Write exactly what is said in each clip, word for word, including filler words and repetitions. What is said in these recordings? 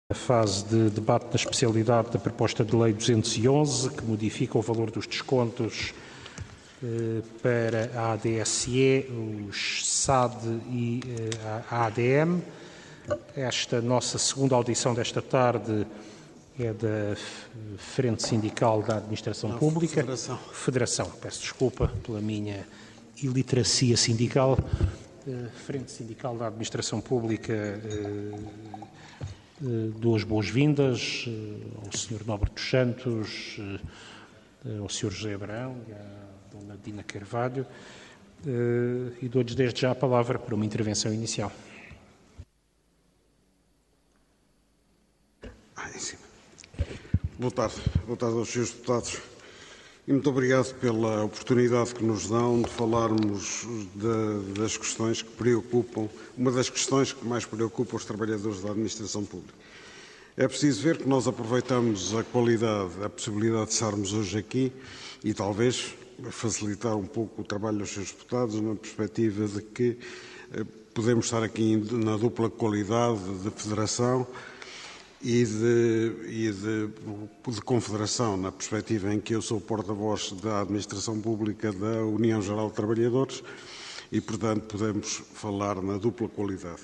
A fase de debate da especialidade da proposta de lei duzentos e onze, que modifica o valor dos descontos eh, para a A D S E, os S A D e eh, a A D M. Esta nossa segunda audição desta tarde é da Frente Sindical da Administração Não, Pública. Federação. Federação, peço desculpa pela minha iliteracia sindical. Eh, Frente Sindical da Administração Pública. Eh, Dou as boas-vindas ao senhor Nobre dos Santos, ao senhor José Abrão e à dona Dina Carvalho, e dou-lhes desde já a palavra para uma intervenção inicial. Ah, em cima. Boa tarde. Boa tarde aos senhores deputados. E muito obrigado pela oportunidade que nos dão de falarmos de, das questões que preocupam, uma das questões que mais preocupa os trabalhadores da administração pública. É preciso ver que nós aproveitamos a qualidade, a possibilidade de estarmos hoje aqui e talvez facilitar um pouco o trabalho dos senhores deputados na perspectiva de que eh, podemos estar aqui na dupla qualidade de federação e de, e de, de confederação, na perspectiva em que eu sou porta-voz da Administração Pública da União Geral de Trabalhadores e, portanto, podemos falar na dupla qualidade.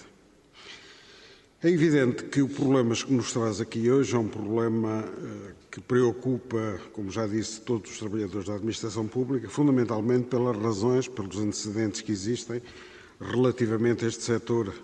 É evidente que o problema que nos traz aqui hoje é um problema eh, que preocupa, como já disse, todos os trabalhadores da Administração Pública, fundamentalmente pelas razões, pelos antecedentes que existem relativamente a este setor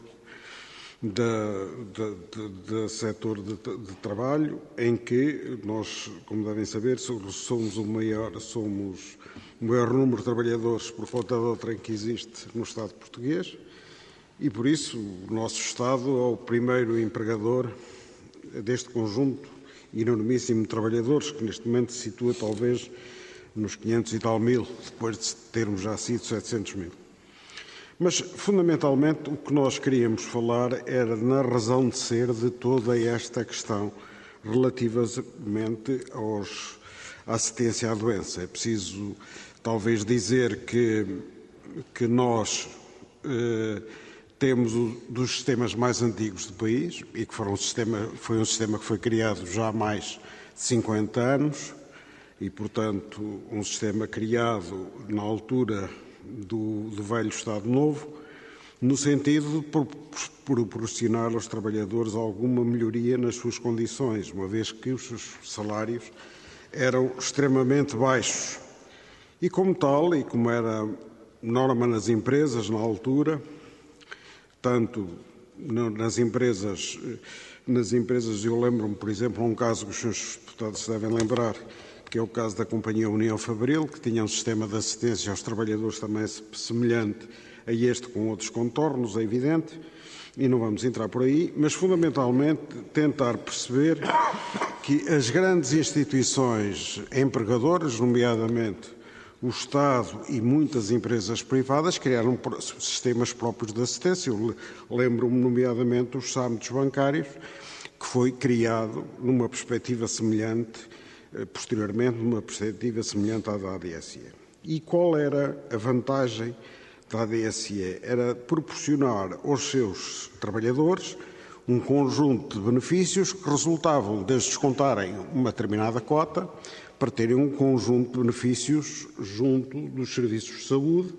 Da, da, da, da setor de, de trabalho, em que nós, como devem saber, somos o maior, somos o maior número de trabalhadores por falta de outrem que existe no Estado português e, por isso, o nosso Estado é o primeiro empregador deste conjunto enormíssimo de trabalhadores, que neste momento se situa talvez nos quinhentos e tal mil, depois de termos já sido setecentos mil. Mas, fundamentalmente, o que nós queríamos falar era na razão de ser de toda esta questão relativamente aos, à assistência à doença. É preciso, talvez, dizer que, que nós eh, temos um dos sistemas mais antigos do país e que foram um sistema, foi um sistema que foi criado já há mais de cinquenta anos e, portanto, um sistema criado na altura Do, do velho Estado Novo, no sentido de proporcionar aos trabalhadores alguma melhoria nas suas condições, uma vez que os seus salários eram extremamente baixos. E como tal, e como era norma nas empresas na altura, tanto nas empresas, nas empresas eu lembro-me, por exemplo, a um caso que os senhores deputados se devem lembrar, que é o caso da Companhia União Fabril, que tinha um sistema de assistência aos trabalhadores também semelhante a este, com outros contornos, é evidente, e não vamos entrar por aí, mas fundamentalmente tentar perceber que as grandes instituições empregadoras, nomeadamente o Estado e muitas empresas privadas, criaram sistemas próprios de assistência. Eu lembro-me, nomeadamente, dos sámitos bancários, que foi criado numa perspectiva semelhante posteriormente numa perspectiva semelhante à da A D S E. E qual era a vantagem da A D S E? Era proporcionar aos seus trabalhadores um conjunto de benefícios que resultavam desde descontarem uma determinada cota para terem um conjunto de benefícios junto dos serviços de saúde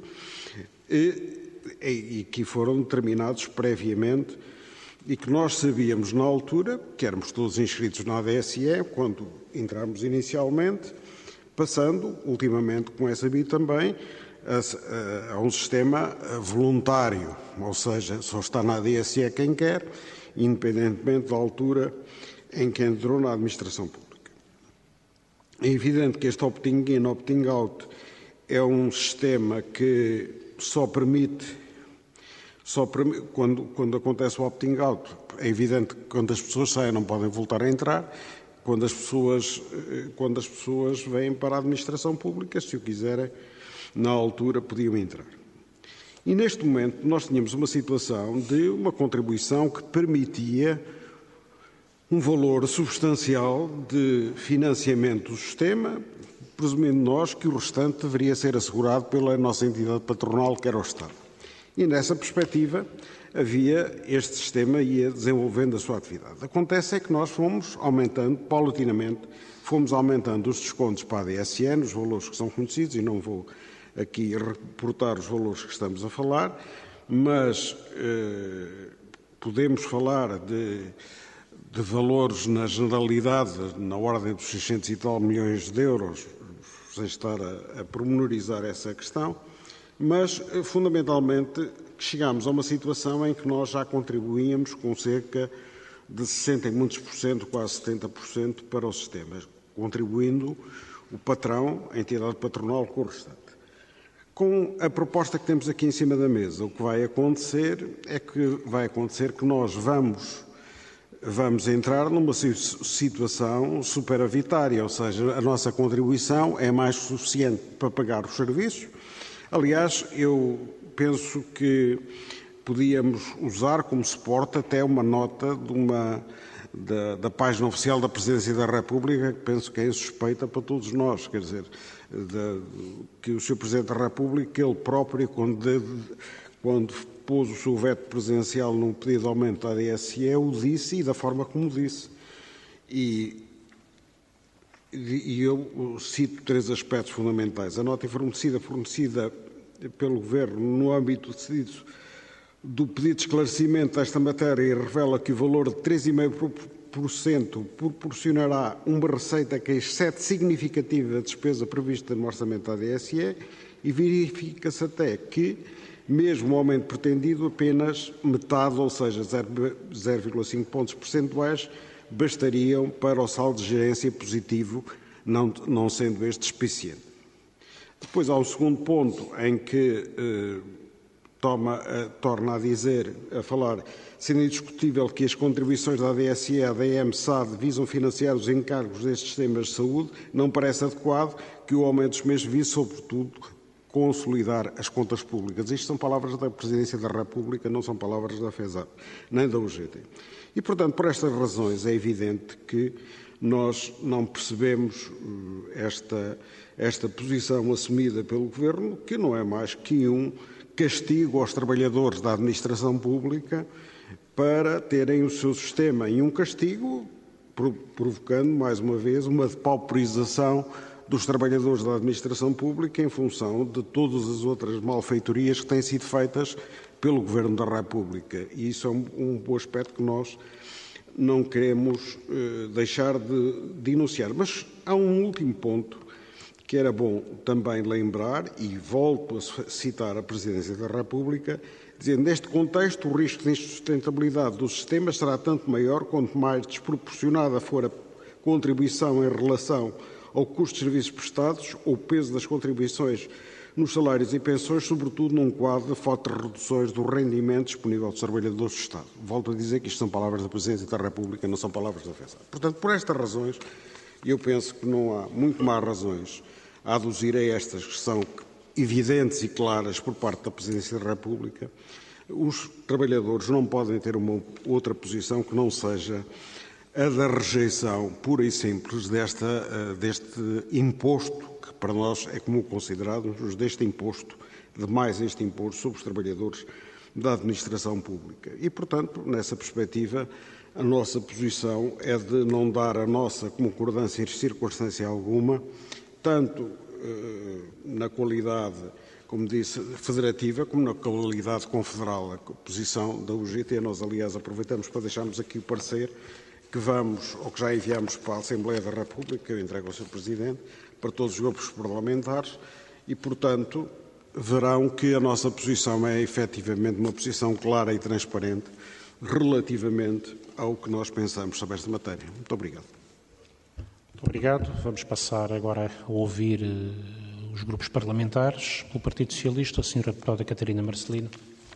e, e que foram determinados previamente e que nós sabíamos na altura, que éramos todos inscritos na A D S E, quando entramos inicialmente, passando, ultimamente, como é sabido também, a, a, a um sistema voluntário, ou seja, só está na A D S E quem quer, independentemente da altura em que entrou na administração pública. É evidente que este opting-in, opting-out é um sistema que só permite Só quando, quando acontece o opting-out, é evidente que quando as pessoas saem não podem voltar a entrar, quando as pessoas, quando as pessoas vêm para a administração pública, se o quiserem, na altura podiam entrar. E neste momento nós tínhamos uma situação de uma contribuição que permitia um valor substancial de financiamento do sistema, presumindo nós que o restante deveria ser assegurado pela nossa entidade patronal, que era o Estado. E nessa perspectiva havia este sistema e ia desenvolvendo a sua atividade. Acontece é que nós fomos aumentando, paulatinamente, fomos aumentando os descontos para a A D S N, os valores que são conhecidos, e não vou aqui reportar os valores que estamos a falar, mas eh, podemos falar de, de valores na generalidade, na ordem dos seiscentos e tal milhões de euros, sem estar a, a pormenorizar essa questão, mas fundamentalmente chegámos a uma situação em que nós já contribuíamos com cerca de sessenta e muitos por cento, quase setenta por cento para o sistema, contribuindo o patrão, a entidade patronal, com o restante. Com a proposta que temos aqui em cima da mesa, o que vai acontecer é que vai acontecer que nós vamos, vamos entrar numa situação superavitária, ou seja, a nossa contribuição é mais suficiente para pagar os serviços. Aliás, eu penso que podíamos usar como suporte até uma nota de uma, da, da página oficial da Presidência da República, que penso que é insuspeita para todos nós, quer dizer, de, que o senhor Presidente da República, ele próprio, quando, de, quando pôs o seu veto presidencial num pedido de aumento da A D S E, o disse e da forma como o disse. E, e eu cito três aspectos fundamentais. A nota fornecida, fornecida pelo Governo no âmbito decidido do pedido de esclarecimento desta matéria revela que o valor de três vírgula cinco por cento proporcionará uma receita que excede significativa a despesa prevista no orçamento da A D S E e verifica-se até que, mesmo o aumento pretendido, apenas metade, ou seja, zero vírgula cinco pontos percentuais, bastariam para o saldo de gerência positivo, não, não sendo este suficiente. Depois há um segundo ponto em que eh, toma, eh, torna a dizer, a falar, sendo indiscutível que as contribuições da A D S E, A D M, S A D visam financiar os encargos destes sistemas de saúde, não parece adequado que o aumento dos mesmos vise, sobretudo, consolidar as contas públicas. Isto são palavras da Presidência da República, não são palavras da FESAP, nem da U G T. E, portanto, por estas razões é evidente que nós não percebemos esta, esta posição assumida pelo Governo, que não é mais que um castigo aos trabalhadores da administração pública para terem o seu sistema, e um castigo provocando, mais uma vez, uma depauperização dos trabalhadores da administração pública em função de todas as outras malfeitorias que têm sido feitas pelo Governo da República. E isso é um, um bom aspecto que nós não queremos eh, deixar de, de enunciar. Mas há um último ponto que era bom também lembrar, e volto a citar a Presidência da República, dizendo, neste contexto, o risco de insustentabilidade do sistema será tanto maior quanto mais desproporcionada for a contribuição em relação ao custo de serviços prestados ou o peso das contribuições nos salários e pensões, sobretudo num quadro de fortes reduções do rendimento disponível dos trabalhadores do Estado. Volto a dizer que isto são palavras da Presidência da República, não são palavras da FESAP. Portanto, por estas razões, eu penso que não há muito mais razões a aduzir a estas que são evidentes e claras por parte da Presidência da República. Os trabalhadores não podem ter uma outra posição que não seja a da rejeição pura e simples desta, deste imposto, que para nós é como considerado, deste imposto, de mais este imposto sobre os trabalhadores da administração pública. E, portanto, nessa perspectiva, a nossa posição é de não dar a nossa concordância em circunstância alguma, tanto eh, na qualidade, como disse, federativa, como na qualidade confederal. A posição da U G T, nós, aliás, aproveitamos para deixarmos aqui o parecer que vamos, ou que já enviamos para a Assembleia da República, que eu entrego ao senhor Presidente, para todos os grupos parlamentares, e, portanto, verão que a nossa posição é efetivamente uma posição clara e transparente relativamente ao que nós pensamos sobre esta matéria. Muito obrigado. Muito obrigado. Vamos passar agora a ouvir uh, os grupos parlamentares. Pelo Partido Socialista, a senhora deputada Catarina Marcelino.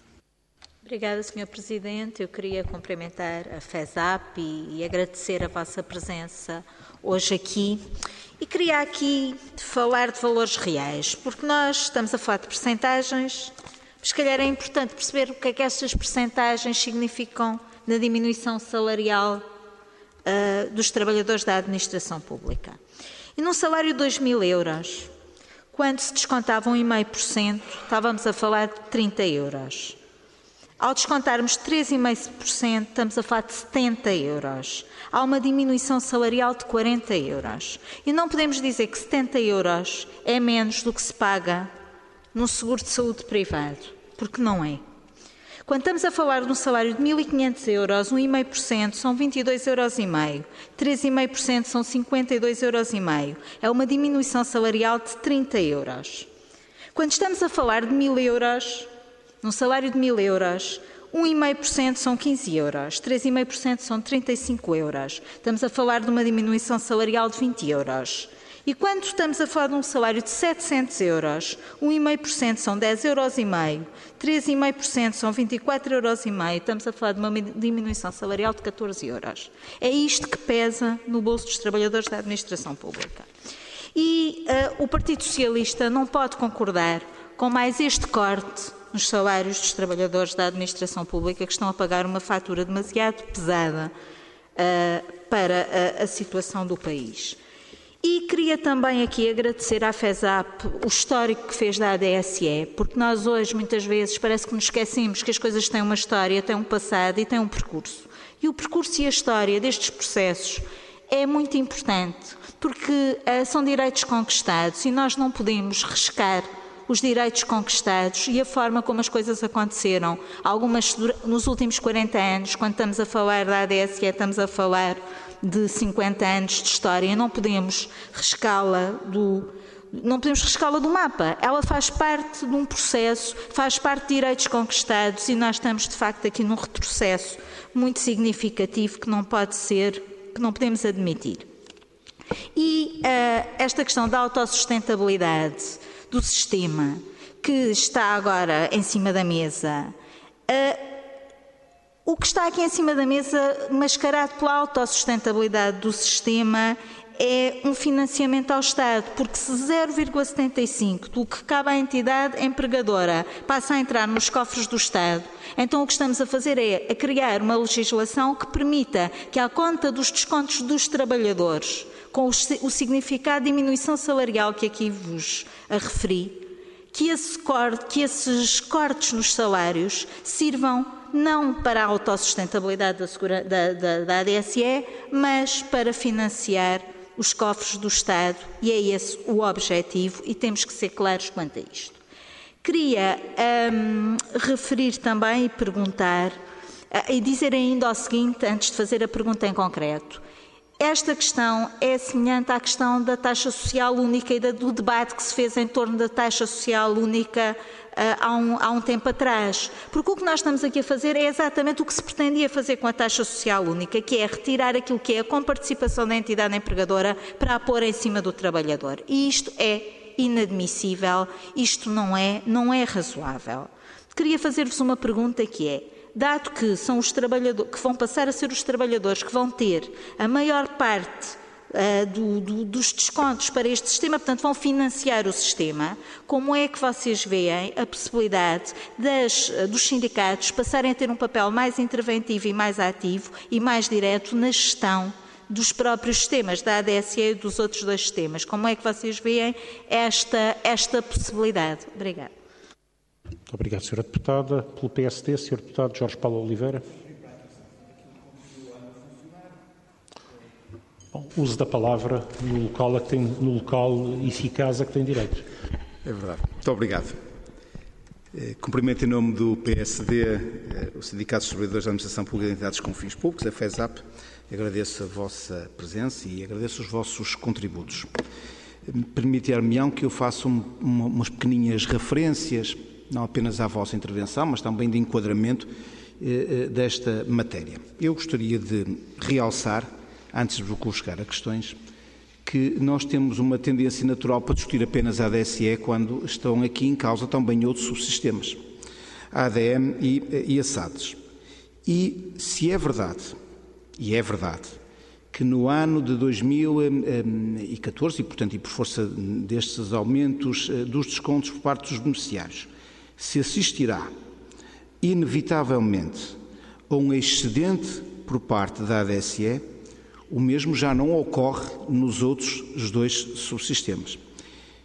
Obrigada, senhor Presidente. Eu queria cumprimentar a FESAP e, e agradecer a vossa presença hoje aqui. E queria aqui falar de valores reais, porque nós estamos a falar de percentagens, mas se calhar é importante perceber o que é que estas percentagens significam na diminuição salarial uh, dos trabalhadores da administração pública. E num salário de dois mil euros, Quando se descontava um vírgula cinco por cento, estávamos a falar de trinta euros. Ao descontarmos três vírgula cinco por cento, estamos a falar de setenta euros. Há uma diminuição salarial de quarenta euros. E não podemos dizer que setenta euros é menos do que se paga no seguro de saúde privado, porque não é. Quando estamos a falar de um salário de mil e quinhentos euros, um vírgula cinco por cento são vinte e dois euros e meio, três vírgula cinco por cento são cinquenta e dois euros e meio. É uma diminuição salarial de trinta euros. Quando estamos a falar de mil euros, num salário de mil euros, um vírgula cinco por cento são quinze euros, três vírgula cinco por cento são trinta e cinco euros. Estamos a falar de uma diminuição salarial de vinte euros. E quando estamos a falar de um salário de setecentos euros, um vírgula cinco por cento são dez euros e meio, três vírgula cinco por cento são vinte e quatro euros e meio, estamos a falar de uma diminuição salarial de catorze euros. É isto que pesa no bolso dos trabalhadores da administração pública. E uh, o Partido Socialista não pode concordar com mais este corte nos salários dos trabalhadores da administração pública que estão a pagar uma fatura demasiado pesada uh, para a, a situação do país. E queria também aqui agradecer à FESAP o histórico que fez da A D S E, porque nós hoje, muitas vezes, parece que nos esquecemos que as coisas têm uma história, têm um passado e têm um percurso. E o percurso e a história destes processos é muito importante, porque uh, são direitos conquistados e nós não podemos riscar os direitos conquistados e a forma como as coisas aconteceram. Algumas nos últimos quarenta anos, quando estamos a falar da A D S E, estamos a falar de cinquenta anos de história, não podemos riscá-la do, não podemos riscá-la do mapa. Ela faz parte de um processo, faz parte de direitos conquistados e nós estamos, de facto, aqui num retrocesso muito significativo que não pode ser, que não podemos admitir. E uh, esta questão da autossustentabilidade do sistema, que está agora em cima da mesa, uh, o que está aqui em cima da mesa, mascarado pela autossustentabilidade do sistema, é um financiamento ao Estado, porque se zero vírgula setenta e cinco do que cabe à entidade empregadora passa a entrar nos cofres do Estado, então o que estamos a fazer é a criar uma legislação que permita que, à conta dos descontos dos trabalhadores, com o significado de diminuição salarial que aqui vos referi, que, esse corte, que esses cortes nos salários sirvam não para a autossustentabilidade da, segura, da, da, da A D S E, mas para financiar os cofres do Estado, e é esse o objetivo, e temos que ser claros quanto a isto. Queria hum, referir também e perguntar, uh, e dizer ainda o seguinte, antes de fazer a pergunta em concreto. Esta questão é semelhante à questão da taxa social única e do debate que se fez em torno da taxa social única uh, há, um, há um tempo atrás. Porque o que nós estamos aqui a fazer é exatamente o que se pretendia fazer com a taxa social única, que é retirar aquilo que é a comparticipação da entidade empregadora para a pôr em cima do trabalhador. E isto é inadmissível, isto não é, não é razoável. Queria fazer-vos uma pergunta que é: dado que são os trabalhadores, que vão passar a ser os trabalhadores que vão ter a maior parte uh, do, do, dos descontos para este sistema, portanto vão financiar o sistema, como é que vocês veem a possibilidade das, dos sindicatos passarem a ter um papel mais interventivo e mais ativo e mais direto na gestão dos próprios sistemas, da A D S E e dos outros dois sistemas? Como é que vocês veem esta, esta possibilidade? Obrigada. Muito obrigado, senhora Deputada. Pelo P S D, senhor Deputado Jorge Paulo Oliveira. Bom, uso da palavra no local, a que tem, no local eficaz a que tem direito. É verdade. Muito obrigado. Eh, cumprimento em nome do P S D, eh, o Sindicato dos Trabalhadores da Administração Pública de Entidades com Fins Públicos, a FESAP. Agradeço a vossa presença e agradeço os vossos contributos. Permitir-me-ão que eu faça um, uma, umas pequeninhas referências, não apenas à vossa intervenção, mas também de enquadramento eh, desta matéria. Eu gostaria de realçar, antes de vos chegar a questões, que nós temos uma tendência natural para discutir apenas a A D S E quando estão aqui em causa também outros subsistemas, a A D M e, e a S A D S. E se é verdade, e é verdade, que no ano de dois mil e catorze, e portanto e por força destes aumentos dos descontos por parte dos beneficiários, se assistirá inevitavelmente a um excedente por parte da A D S E, o mesmo já não ocorre nos outros os dois subsistemas.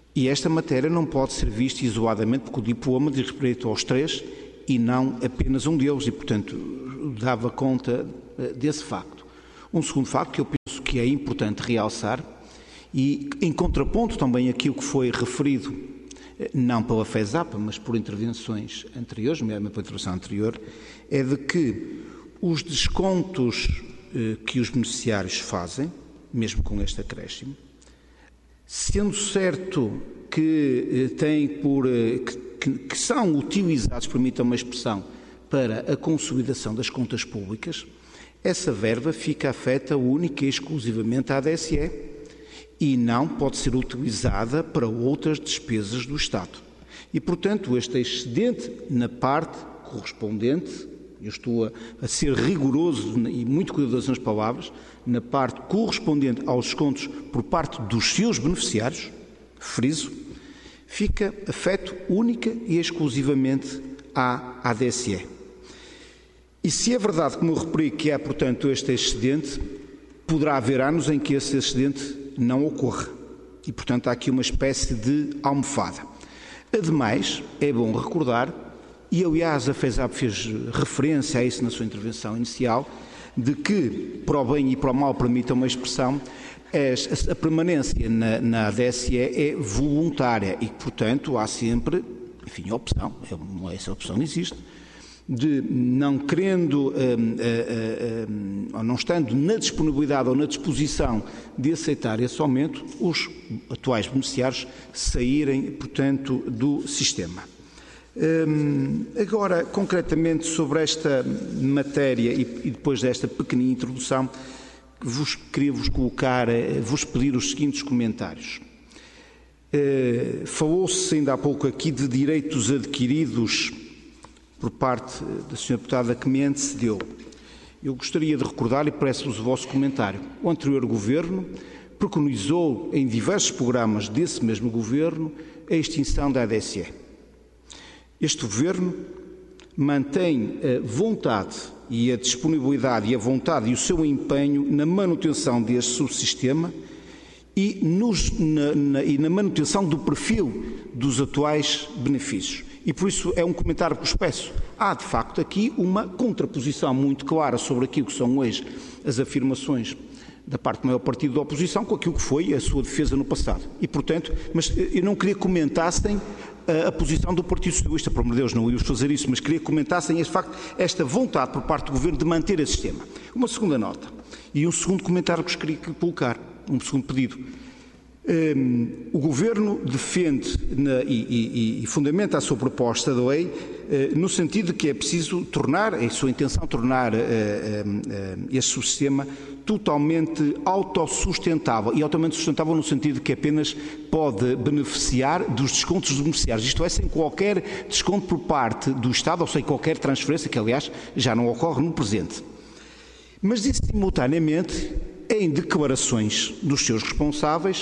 E esta matéria não pode ser vista isoladamente, porque o diploma diz respeito aos três e não apenas um deles, e, portanto, dava conta desse facto. Um segundo facto que eu penso que é importante realçar, e em contraponto também àquilo que foi referido, não pela FESAP, mas por intervenções anteriores, mesmo pela intervenção anterior, é de que os descontos eh, que os beneficiários fazem, mesmo com este acréscimo, sendo certo que, eh, têm por, eh, que, que são utilizados, permitam uma expressão, para a consolidação das contas públicas, essa verba fica afeta única e exclusivamente à A D S E e não pode ser utilizada para outras despesas do Estado. E, portanto, este excedente na parte correspondente, eu estou a, a ser rigoroso e muito cuidadoso nas palavras, na parte correspondente aos descontos por parte dos seus beneficiários, friso, fica afeto única e exclusivamente à A D S E. E se é verdade, como eu referi, que há, portanto, este excedente, poderá haver anos em que esse excedente não ocorra. E, portanto, há aqui uma espécie de almofada. Ademais, é bom recordar, e aliás a FESAP fez referência a isso na sua intervenção inicial, de que, para o bem e para o mal, permitam uma expressão, a permanência na, na A D S E é voluntária e, portanto, há sempre, enfim, a opção, essa opção existe, de não querendo, um, uh, uh, um, ou não estando na disponibilidade ou na disposição de aceitar esse aumento, os atuais beneficiários saírem, portanto, do sistema. Um, agora, concretamente, sobre esta matéria e, e depois desta pequenina introdução, vos, queria vos colocar, vos pedir os seguintes comentários. Uh, falou-se ainda há pouco aqui de direitos adquiridos por parte da senhora deputada que me antecedeu. Eu gostaria de recordar, e peço-vos o vosso comentário, o anterior governo preconizou em diversos programas desse mesmo governo a extinção da A D S E. Este governo mantém a vontade e a disponibilidade e a vontade e o seu empenho na manutenção deste subsistema e, nos, na, na, e na manutenção do perfil dos atuais benefícios. E por isso é um comentário que vos peço. Há, de facto, aqui uma contraposição muito clara sobre aquilo que são hoje as afirmações da parte do maior partido da oposição com aquilo que foi a sua defesa no passado. E, portanto, mas eu não queria que comentassem a, a posição do Partido Socialista, por amor de Deus, não íamos fazer isso, mas queria que comentassem, de facto, esta vontade por parte do Governo de manter esse sistema. Uma segunda nota e um segundo comentário que vos queria colocar, um segundo pedido. Um, o Governo defende na, e, e, e fundamenta a sua proposta de lei uh, no sentido de que é preciso tornar, é a sua intenção tornar uh, uh, uh, este subsistema totalmente autossustentável e altamente sustentável no sentido de que apenas pode beneficiar dos descontos dos beneficiários, isto é, sem qualquer desconto por parte do Estado ou sem qualquer transferência, que aliás já não ocorre no presente. Mas disse simultaneamente em declarações dos seus responsáveis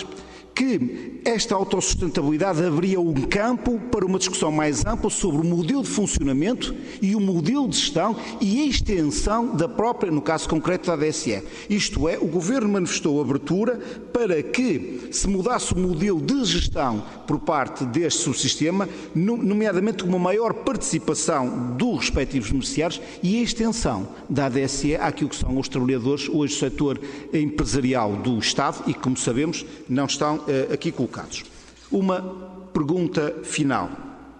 que esta autossustentabilidade abria um campo para uma discussão mais ampla sobre o modelo de funcionamento e o modelo de gestão e a extensão da própria, no caso concreto, da A D S E. Isto é, o Governo manifestou abertura para que se mudasse o modelo de gestão por parte deste subsistema, nomeadamente uma maior participação dos respectivos beneficiários e a extensão da A D S E àquilo que são os trabalhadores, hoje o setor empresarial do Estado e, como sabemos, não estão aqui colocados. Uma pergunta final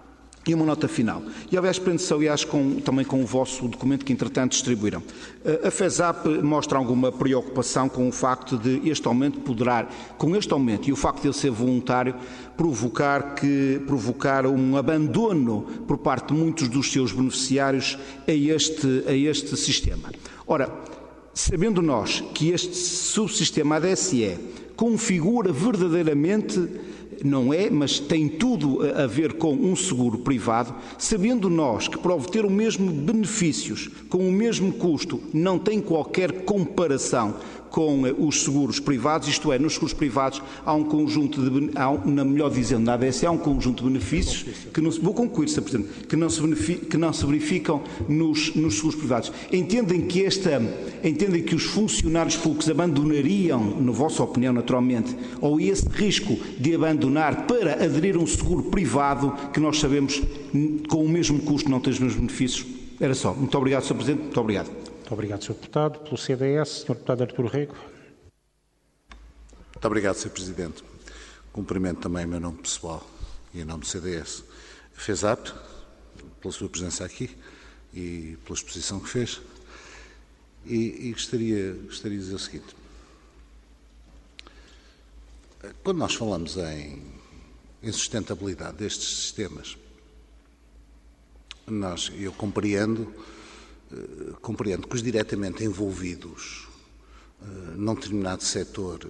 e uma nota final. E, aliás, prende-se, aliás, com, também com o vosso documento que, entretanto, distribuíram. A FESAP mostra alguma preocupação com o facto de este aumento poderá, com este aumento e o facto de ele ser voluntário, provocar, que, provocar um abandono por parte de muitos dos seus beneficiários a este, a este sistema. Ora, sabendo nós que este subsistema A D S E configura verdadeiramente, não é, mas tem tudo a ver com um seguro privado, sabendo nós que para obter o mesmo benefícios, com o mesmo custo, não tem qualquer comparação com os seguros privados, isto é, nos seguros privados há um conjunto de, há, na melhor dizendo, na A D S E há um conjunto de benefícios que não se, vou concluir, Senhor Presidente, que não se, que não se verificam nos, nos seguros privados. Entendem que esta, entendem que os funcionários públicos abandonariam, na vossa opinião naturalmente, ou esse risco de abandonar abandonar para aderir a um seguro privado que nós sabemos com o mesmo custo não tem os mesmos benefícios. Era só. Muito obrigado, senhor Presidente. Muito obrigado. Muito obrigado, senhor Deputado. Pelo C D S, senhor Deputado Artur Rego. Muito obrigado, senhor Presidente. Cumprimento também em meu nome pessoal e em nome do C D S a FESAP, pela sua presença aqui e pela exposição que fez. E, e gostaria, gostaria de dizer o seguinte. Quando nós falamos em, em sustentabilidade destes sistemas, nós, eu compreendo, eh, compreendo que os diretamente envolvidos eh, num determinado setor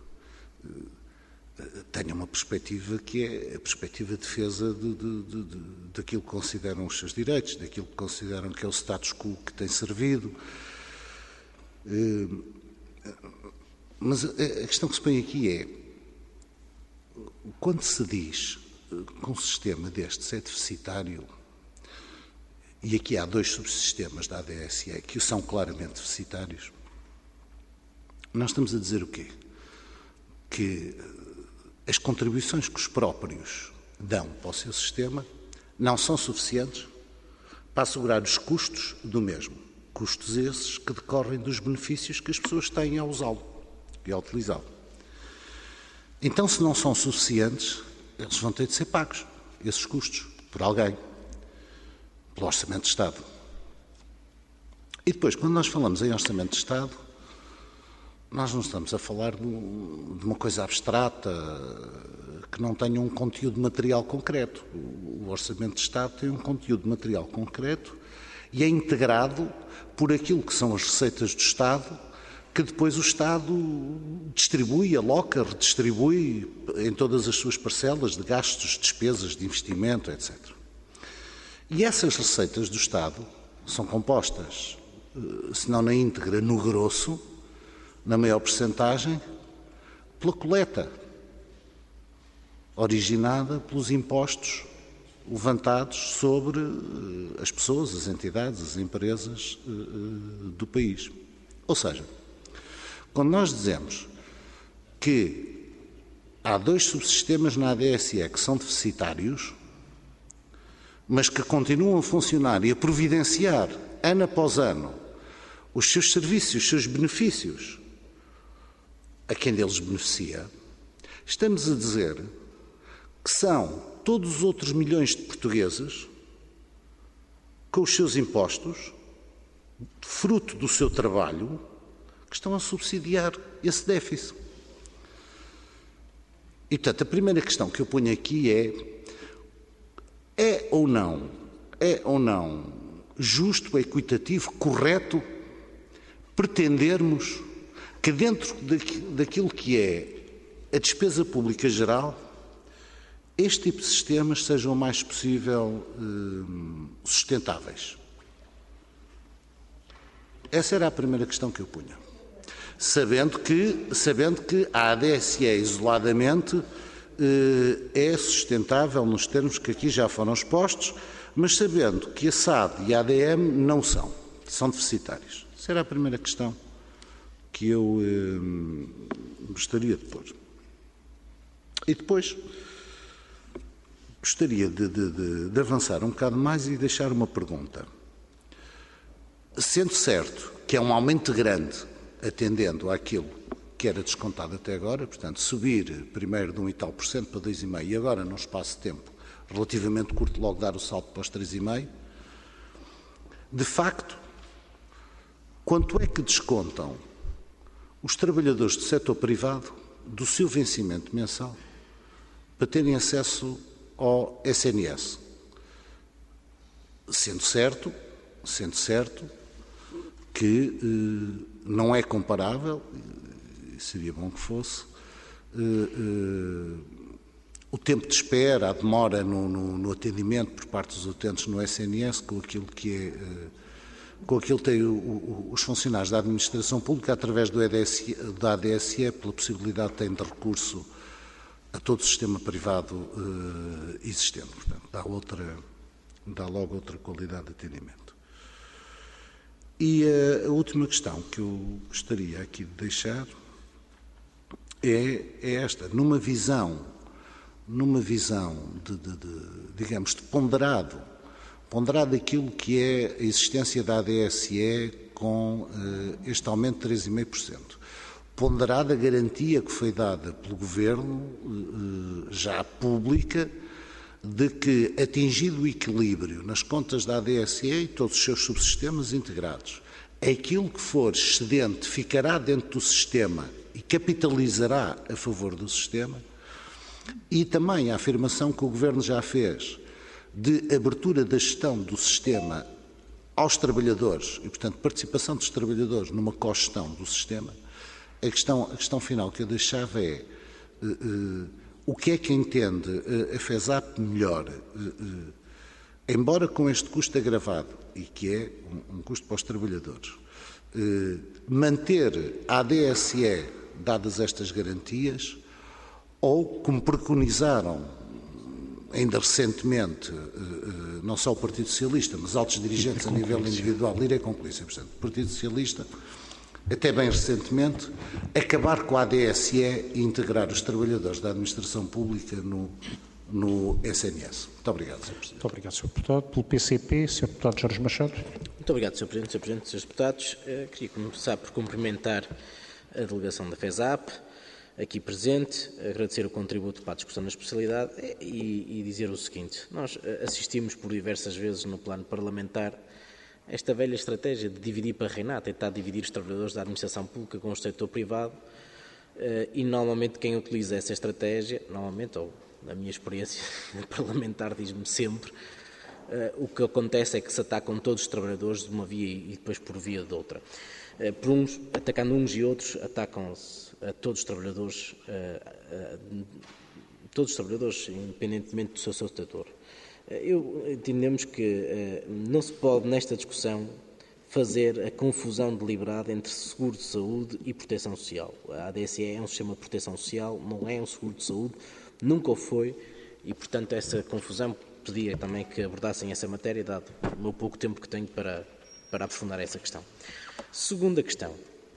eh, tenham uma perspectiva que é a perspectiva de defesa de, de, de, de, daquilo que consideram os seus direitos, daquilo que consideram que é o status quo que tem servido. Eh, mas a, a questão que se põe aqui é, quando se diz que um sistema destes é deficitário, e aqui há dois subsistemas da A D S E que são claramente deficitários, nós estamos a dizer o quê? Que as contribuições que os próprios dão para o seu sistema não são suficientes para assegurar os custos do mesmo. Custos esses que decorrem dos benefícios que as pessoas têm ao usá-lo e ao utilizá-lo. Então, se não são suficientes, eles vão ter de ser pagos, esses custos, por alguém, pelo Orçamento de Estado. E depois, quando nós falamos em Orçamento de Estado, nós não estamos a falar de, de uma coisa abstrata, que não tenha um conteúdo material concreto. O Orçamento de Estado tem um conteúdo material concreto e é integrado por aquilo que são as receitas do Estado, que depois o Estado distribui, aloca, redistribui em todas as suas parcelas de gastos, despesas, de investimento, etcétera. E essas receitas do Estado são compostas, se não na íntegra, no grosso, na maior percentagem, pela coleta, originada pelos impostos levantados sobre as pessoas, as entidades, as empresas do país. Ou seja, quando nós dizemos que há dois subsistemas na A D S E que são deficitários, mas que continuam a funcionar e a providenciar, ano após ano, os seus serviços, os seus benefícios a quem deles beneficia, estamos a dizer que são todos os outros milhões de portugueses com os seus impostos, fruto do seu trabalho, que estão a subsidiar esse déficit. E, portanto, a primeira questão que eu ponho aqui é, é ou não, é ou não justo, equitativo, correto, pretendermos que dentro daquilo que é a despesa pública geral, este tipo de sistemas sejam o mais possível eh, sustentáveis? Essa era a primeira questão que eu punha. Sabendo que, sabendo que a A D S E isoladamente eh, é sustentável nos termos que aqui já foram expostos, mas sabendo que a S A D e a A D M não são, são deficitários. Essa era a primeira questão que eu eh, gostaria de pôr. E depois gostaria de, de, de, de avançar um bocado mais e deixar uma pergunta. Sendo certo que é um aumento grande, atendendo àquilo que era descontado até agora, portanto, subir primeiro de um e tal por cento para dois vírgula cinco por cento e agora, num espaço de tempo relativamente curto, logo dar o salto para os três vírgula cinco por cento, de facto, quanto é que descontam os trabalhadores do setor privado do seu vencimento mensal para terem acesso ao S N S? Sendo certo, sendo certo que eh, não é comparável, seria bom que fosse, eh, eh, o tempo de espera, a demora no, no, no atendimento por parte dos utentes no S N S com aquilo que é, eh, com aquilo que têm o, o, os funcionários da administração pública através do E D S, da A D S E, pela possibilidade que têm de recurso a todo o sistema privado eh, existente. Portanto, dá, outra, dá logo outra qualidade de atendimento. E a última questão que eu gostaria aqui de deixar é, é esta. Numa visão numa visão de, de, de digamos, de ponderado, ponderado aquilo que é a existência da A D S E com uh, este aumento de três vírgula cinco por cento. Ponderada a garantia que foi dada pelo Governo, uh, já pública, de que, atingido o equilíbrio nas contas da A D S E e todos os seus subsistemas integrados, aquilo que for excedente ficará dentro do sistema e capitalizará a favor do sistema, e também a afirmação que o Governo já fez de abertura da gestão do sistema aos trabalhadores e, portanto, participação dos trabalhadores numa cogestão do sistema. A questão, a questão final que eu deixava é uh, uh, o que é que entende uh, a FESAP melhor, uh, uh, embora com este custo agravado, e que é um, um custo para os trabalhadores, uh, manter a A D S E dadas estas garantias, ou, como preconizaram ainda recentemente, não só o Partido Socialista, mas altos dirigentes a nível individual, irei concluir, portanto, o Partido Socialista, até bem recentemente, acabar com a A D S E e integrar os trabalhadores da administração pública no, no S N S. Muito obrigado, senhor Presidente. Muito obrigado, senhor Deputado. Pelo P C P, senhor Deputado Jorge Machado. Muito obrigado, senhor Presidente, senhor Presidente, senhores Deputados. Uh, queria começar por cumprimentar a delegação da FESAP, aqui presente, agradecer o contributo para a discussão na especialidade e, e dizer o seguinte: nós assistimos por diversas vezes no plano parlamentar esta velha estratégia de dividir para reinar, tentar dividir os trabalhadores da administração pública com o setor privado, e normalmente quem utiliza essa estratégia, normalmente, ou na minha experiência parlamentar, diz-me sempre, o que acontece é que se atacam todos os trabalhadores de uma via e depois por via de outra. Por uns, atacando uns e outros, atacam-se a todos os trabalhadores, a, a, todos os trabalhadores, independentemente do seu setor. Eu entendemos que não se pode, nesta discussão, fazer a confusão deliberada entre seguro de saúde e proteção social. A A D S E é um sistema de proteção social, não é um seguro de saúde, nunca o foi, e, portanto, essa confusão pedia também que abordassem essa matéria, dado o meu pouco tempo que tenho para, para aprofundar essa questão. Segunda questão.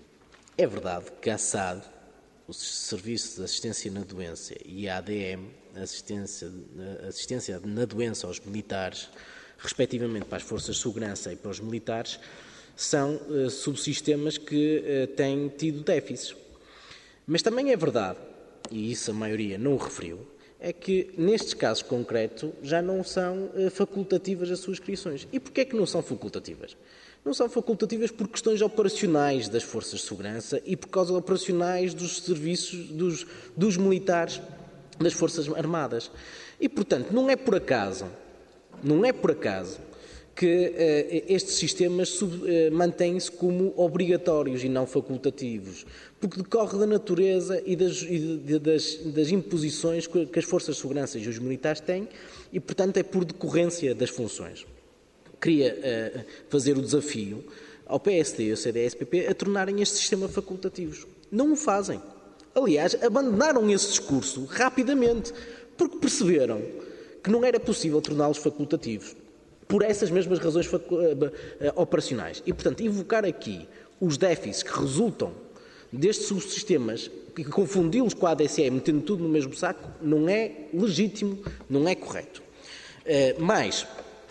É verdade que a S A D, o Serviço de Assistência na Doença, e a A D M, assistência, assistência na doença aos militares, respectivamente para as forças de segurança e para os militares, são uh, subsistemas que uh, têm tido déficits. Mas também é verdade, e isso a maioria não o referiu, é que nestes casos concretos já não são uh, facultativas as suas inscrições. E porquê é que não são facultativas? Não são facultativas por questões operacionais das forças de segurança e por causa operacionais dos serviços dos, dos militares das forças armadas. E, portanto, não é por acaso, não é por acaso que uh, estes sistemas sub, uh, mantêm-se como obrigatórios e não facultativos, porque decorre da natureza e das, e de, das, das imposições que as forças de segurança e os militares têm e, portanto, é por decorrência das funções. Queria uh, fazer o desafio ao P S D e ao C D S P P a tornarem este sistema facultativos. Não o fazem. Aliás, abandonaram esse discurso rapidamente, porque perceberam que não era possível torná-los facultativos, por essas mesmas razões uh, uh, operacionais. E, portanto, invocar aqui os déficits que resultam destes subsistemas e confundi-los com a A D S E, metendo tudo no mesmo saco, não é legítimo, não é correto. Uh, mas...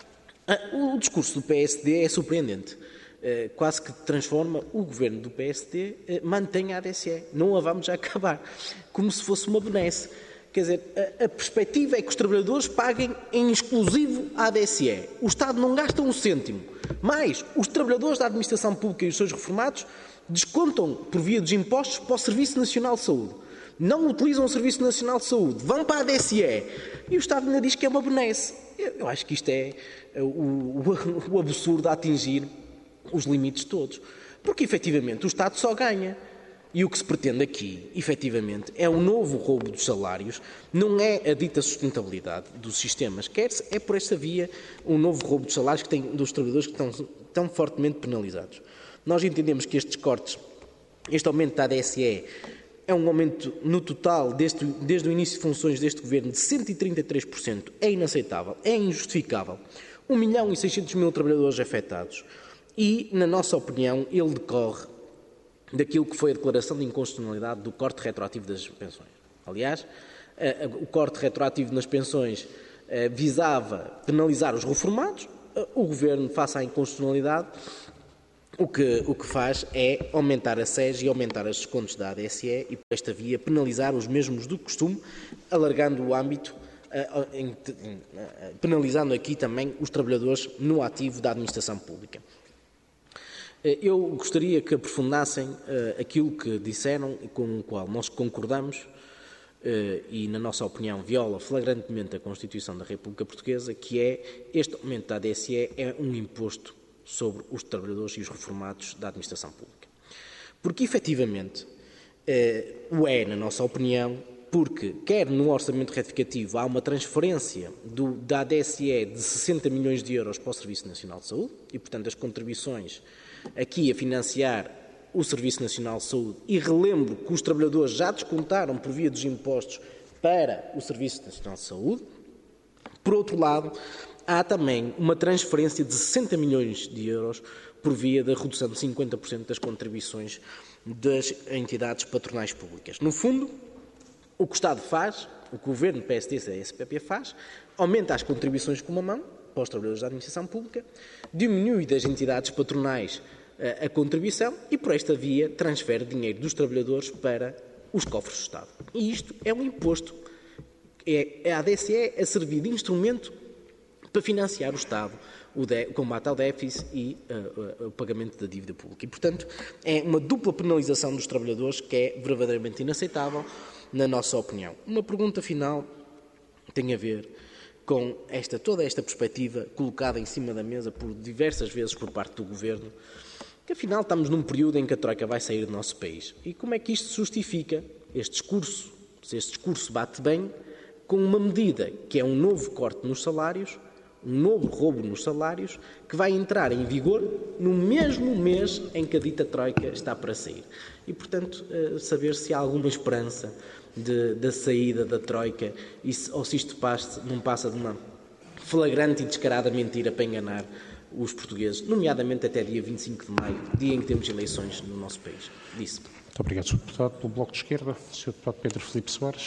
O discurso do P S D é surpreendente. Quase que transforma o governo do P S D, mantém a A D S E. Não a vamos já acabar. Como se fosse uma benesse. Quer dizer, a, a perspectiva é que os trabalhadores paguem em exclusivo a A D S E. O Estado não gasta um cêntimo. Mas os trabalhadores da administração pública e os seus reformados descontam por via dos impostos para o Serviço Nacional de Saúde. Não utilizam o Serviço Nacional de Saúde. Vão para a A D S E. E o Estado ainda diz que é uma benesse. Eu acho que isto é o, o, o absurdo a atingir os limites todos. Porque, efetivamente, o Estado só ganha. E o que se pretende aqui, efetivamente, é um novo roubo dos salários, não é a dita sustentabilidade dos sistemas, quer-se, é por esta via um novo roubo dos salários que tem, dos trabalhadores que estão tão fortemente penalizados. Nós entendemos que estes cortes, este aumento da A D S E, é um aumento no total, desde, desde o início de funções deste Governo, de cento e trinta e três por cento. É inaceitável, é injustificável. um milhão e seiscentos mil trabalhadores afetados. E, na nossa opinião, ele decorre daquilo que foi a declaração de inconstitucionalidade do corte retroativo das pensões. Aliás, o corte retroativo nas pensões visava penalizar os reformados, o Governo, face à inconstitucionalidade, o que, o que faz é aumentar a S E S e aumentar os descontos da A D S E e, por esta via, penalizar os mesmos do costume, alargando o âmbito, penalizando aqui também os trabalhadores no ativo da administração pública. Eu gostaria que aprofundassem aquilo que disseram e com o qual nós concordamos, e, na nossa opinião, viola flagrantemente a Constituição da República Portuguesa, que é este aumento da A D S E é um imposto sobre os trabalhadores e os reformados da administração pública. Porque, efetivamente, eh, o é, na nossa opinião, porque, quer no orçamento retificativo, há uma transferência do, da A D S E de sessenta milhões de euros para o Serviço Nacional de Saúde e, portanto, as contribuições aqui a financiar o Serviço Nacional de Saúde, e relembro que os trabalhadores já descontaram por via dos impostos para o Serviço Nacional de Saúde. Por outro lado, há também uma transferência de sessenta milhões de euros por via da redução de cinquenta por cento das contribuições das entidades patronais públicas. No fundo, o que o Estado faz, o que o Governo, P S D e a S P P faz, aumenta as contribuições com uma mão para os trabalhadores da administração pública, diminui das entidades patronais a, a contribuição e, por esta via, transfere dinheiro dos trabalhadores para os cofres do Estado. E isto é um imposto, é a A D S E a servir de instrumento para financiar o Estado, o, de, o combate ao déficit e uh, uh, o pagamento da dívida pública. E, portanto, é uma dupla penalização dos trabalhadores que é verdadeiramente inaceitável, na nossa opinião. Uma pergunta final tem a ver com esta, toda esta perspectiva colocada em cima da mesa por diversas vezes por parte do Governo, que afinal estamos num período em que a Troika vai sair do nosso país. E como é que isto se justifica, este discurso, se este discurso bate bem, com uma medida que é um novo corte nos salários, um novo roubo nos salários, que vai entrar em vigor no mesmo mês em que a dita Troika está para sair. E, portanto, saber se há alguma esperança de, da saída da Troika e se, ou se isto passa, não passa de uma flagrante e descarada mentira para enganar os portugueses, nomeadamente até dia vinte e cinco de maio, dia em que temos eleições no nosso país. Disse. Muito obrigado, senhor Deputado. Do Bloco de Esquerda, senhor Deputado Pedro Filipe Soares.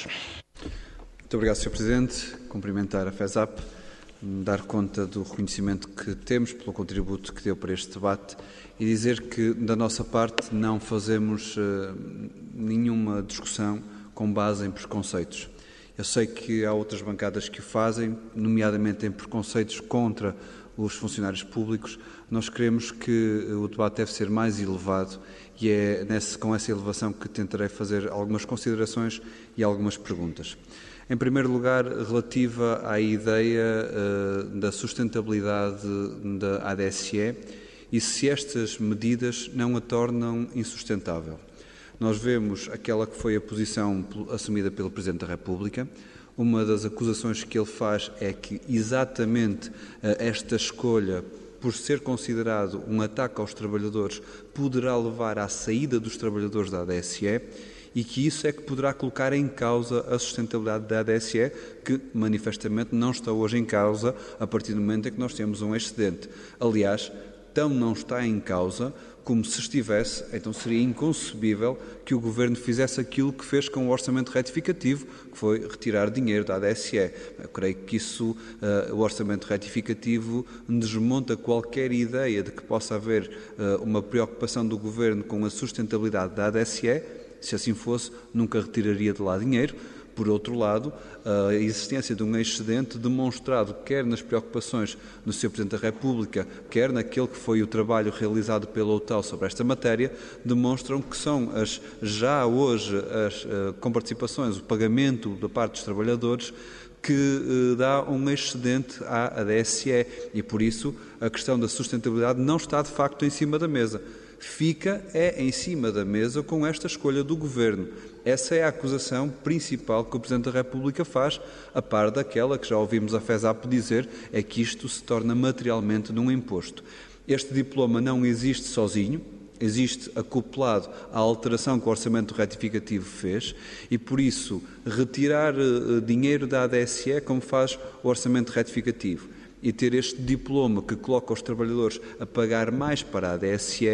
Muito obrigado, senhor Presidente. Cumprimentar a FESAP, dar conta do reconhecimento que temos pelo contributo que deu para este debate e dizer que, da nossa parte, não fazemos uh, nenhuma discussão com base em preconceitos. Eu sei que há outras bancadas que o fazem, nomeadamente em preconceitos contra os funcionários públicos. Nós queremos que o debate deve ser mais elevado e é nesse, com essa elevação que tentarei fazer algumas considerações e algumas perguntas. Em primeiro lugar, relativa à ideia uh, da sustentabilidade da A D S E e se estas medidas não a tornam insustentável. Nós vemos aquela que foi a posição assumida pelo Presidente da República. Uma das acusações que ele faz é que exatamente uh, esta escolha, por ser considerado um ataque aos trabalhadores, poderá levar à saída dos trabalhadores da A D S E e que isso é que poderá colocar em causa a sustentabilidade da A D S E, que manifestamente não está hoje em causa a partir do momento em que nós temos um excedente. Aliás, tão não está em causa como se estivesse, então seria inconcebível que o Governo fizesse aquilo que fez com o orçamento retificativo, que foi retirar dinheiro da A D S E. Eu creio que isso, uh, o orçamento retificativo desmonta qualquer ideia de que possa haver uh, uma preocupação do Governo com a sustentabilidade da A D S E. Se assim fosse, nunca retiraria de lá dinheiro. Por outro lado, a existência de um excedente demonstrado quer nas preocupações do senhor Presidente da República, quer naquele que foi o trabalho realizado pela O T A L sobre esta matéria, demonstram que são as, já hoje as uh, comparticipações, o pagamento da parte dos trabalhadores que uh, dá um excedente à A D S E e, por isso, a questão da sustentabilidade não está de facto em cima da mesa. Fica é em cima da mesa com esta escolha do Governo. Essa é a acusação principal que o Presidente da República faz, a par daquela que já ouvimos a FESAP dizer, é que isto se torna materialmente num imposto. Este diploma não existe sozinho, existe acoplado à alteração que o orçamento retificativo fez e, por isso, retirar uh, dinheiro da A D S E como faz o orçamento retificativo e ter este diploma que coloca os trabalhadores a pagar mais para a A D S E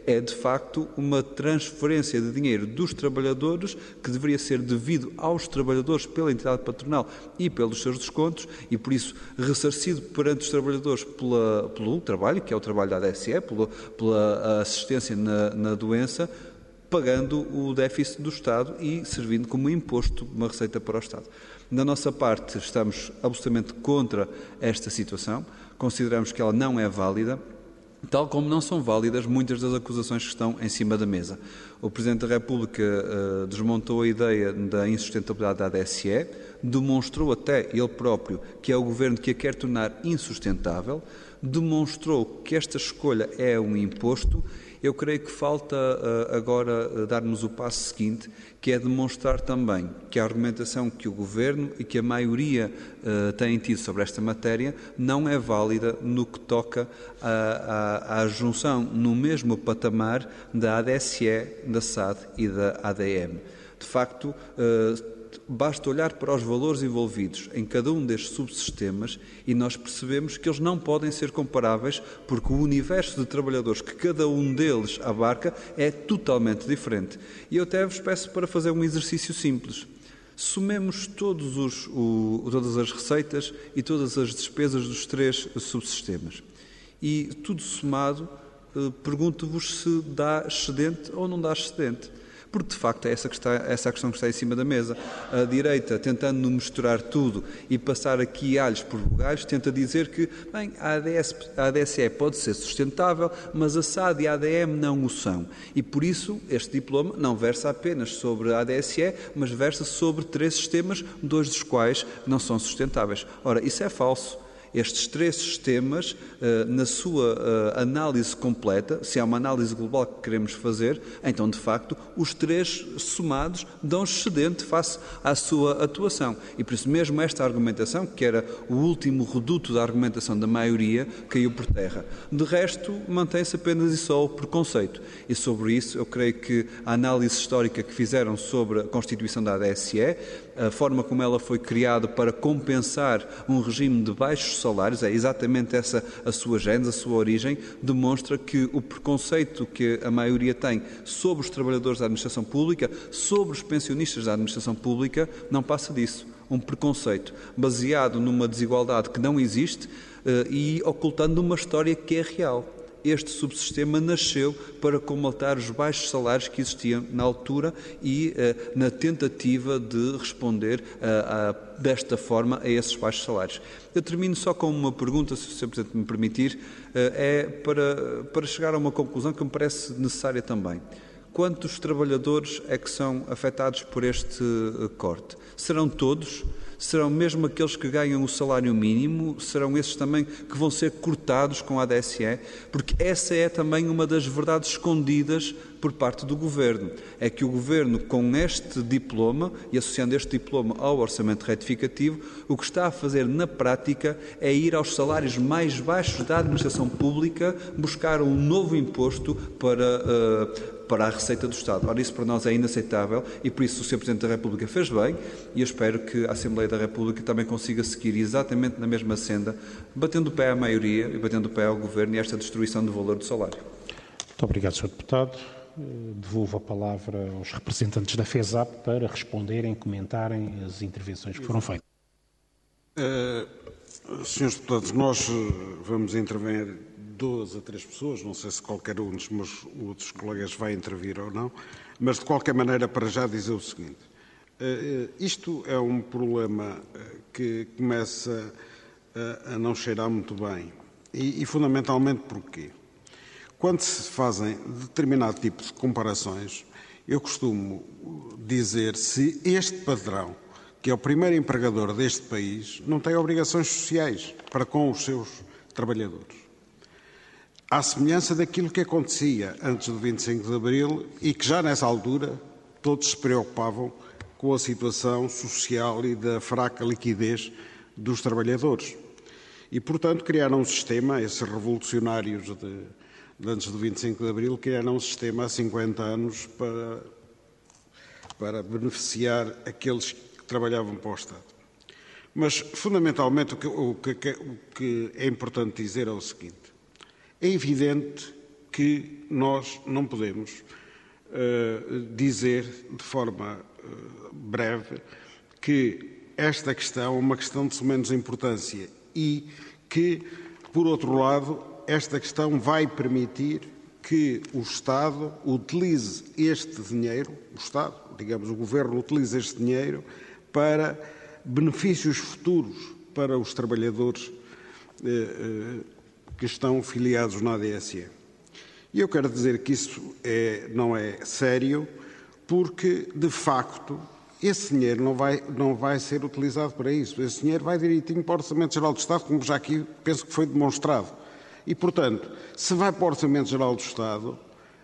é de facto uma transferência de dinheiro dos trabalhadores que deveria ser devido aos trabalhadores pela entidade patronal e pelos seus descontos e, por isso, ressarcido perante os trabalhadores pela, pelo trabalho, que é o trabalho da A D S E, pela, pela assistência na, na doença, pagando o déficit do Estado e servindo como imposto, uma receita para o Estado. Da nossa parte, estamos absolutamente contra esta situação, consideramos que ela não é válida, tal como não são válidas muitas das acusações que estão em cima da mesa. O Presidente da República uh, desmontou a ideia da insustentabilidade da A D S E, demonstrou até ele próprio que é o Governo que a quer tornar insustentável, demonstrou que esta escolha é um imposto. Eu creio que falta uh, agora uh, dar-nos o passo seguinte, que é demonstrar também que a argumentação que o Governo e que a maioria uh, têm tido sobre esta matéria não é válida no que toca à, à, à junção no mesmo patamar da A D S E, da S A D e da A D M. De facto, uh, basta olhar para os valores envolvidos em cada um destes subsistemas e nós percebemos que eles não podem ser comparáveis porque o universo de trabalhadores que cada um deles abarca é totalmente diferente. E eu até vos peço para fazer um exercício simples. Somemos todos os, o, todas as receitas e todas as despesas dos três subsistemas. E tudo somado, eh, pergunto-vos se dá excedente ou não dá excedente. Porque, de facto, é essa, que está, essa a questão que está em cima da mesa. A direita, tentando misturar tudo e passar aqui alhos por bugalhos, tenta dizer que, bem, a A D S, a A D S E pode ser sustentável, mas a S A D e a A D M não o são. E, por isso, este diploma não versa apenas sobre a A D S E, mas versa sobre três sistemas, dois dos quais não são sustentáveis. Ora, isso é falso. Estes três sistemas, na sua análise completa, se é uma análise global que queremos fazer, então, de facto, os três somados dão excedente face à sua atuação. E, por isso, mesmo esta argumentação, que era o último reduto da argumentação da maioria, caiu por terra. De resto, mantém-se apenas e só o preconceito. E, sobre isso, eu creio que a análise histórica que fizeram sobre a constituição da A D S E, a forma como ela foi criada para compensar um regime de baixos salários, é exatamente essa a sua gênese, a sua origem, demonstra que o preconceito que a maioria tem sobre os trabalhadores da administração pública, sobre os pensionistas da administração pública, não passa disso. Um preconceito baseado numa desigualdade que não existe e ocultando uma história que é real. Este subsistema nasceu para comatar os baixos salários que existiam na altura e eh, na tentativa de responder uh, uh, desta forma a esses baixos salários. Eu termino só com uma pergunta, se o senhor Presidente me permitir, uh, é para, para chegar a uma conclusão que me parece necessária também. Quantos trabalhadores é que são afetados por este uh, corte? Serão todos? Serão mesmo aqueles que ganham o salário mínimo? Serão esses também que vão ser cortados com a A D S E? Porque essa é também uma das verdades escondidas por parte do Governo. É que o Governo, com este diploma, e associando este diploma ao orçamento retificativo, o que está a fazer na prática é ir aos salários mais baixos da administração pública buscar um novo imposto para... Uh, para a receita do Estado. Ora, isso para nós é inaceitável e por isso o senhor Presidente da República fez bem e eu espero que a Assembleia da República também consiga seguir exatamente na mesma senda, batendo o pé à maioria e batendo o pé ao Governo e esta destruição do valor do salário. Muito obrigado, senhor Deputado. Devolvo a palavra aos representantes da FESAP para responderem, comentarem as intervenções que foram feitas. Uh, senhores Deputados, nós vamos intervir duas a três pessoas, não sei se qualquer um dos meus outros colegas vai intervir ou não, mas de qualquer maneira para já dizer o seguinte, uh, isto é um problema que começa a, a não cheirar muito bem e, e fundamentalmente porquê? Quando se fazem determinado tipo de comparações, eu costumo dizer se este padrão, que é o primeiro empregador deste país, não tem obrigações sociais para com os seus trabalhadores. À semelhança daquilo que acontecia antes do vinte e cinco de Abril e que já nessa altura todos se preocupavam com a situação social e da fraca liquidez dos trabalhadores. E, portanto, criaram um sistema, esses revolucionários de, de antes do vinte e cinco de Abril, criaram um sistema há cinquenta anos para, para beneficiar aqueles que trabalhavam para o Estado. Mas, fundamentalmente, o que, o que, o que é importante dizer é o seguinte. É evidente que nós não podemos uh, dizer de forma uh, breve que esta questão é uma questão de menos importância e que, por outro lado, esta questão vai permitir que o Estado utilize este dinheiro, o Estado, digamos, o Governo utilize este dinheiro para benefícios futuros para os trabalhadores eh, eh, que estão filiados na A D S E. E eu quero dizer que isso é, não é sério, porque, de facto, esse dinheiro não vai, não vai ser utilizado para isso. Esse dinheiro vai direitinho para o Orçamento Geral do Estado, como já aqui penso que foi demonstrado. E, portanto, se vai para o Orçamento Geral do Estado,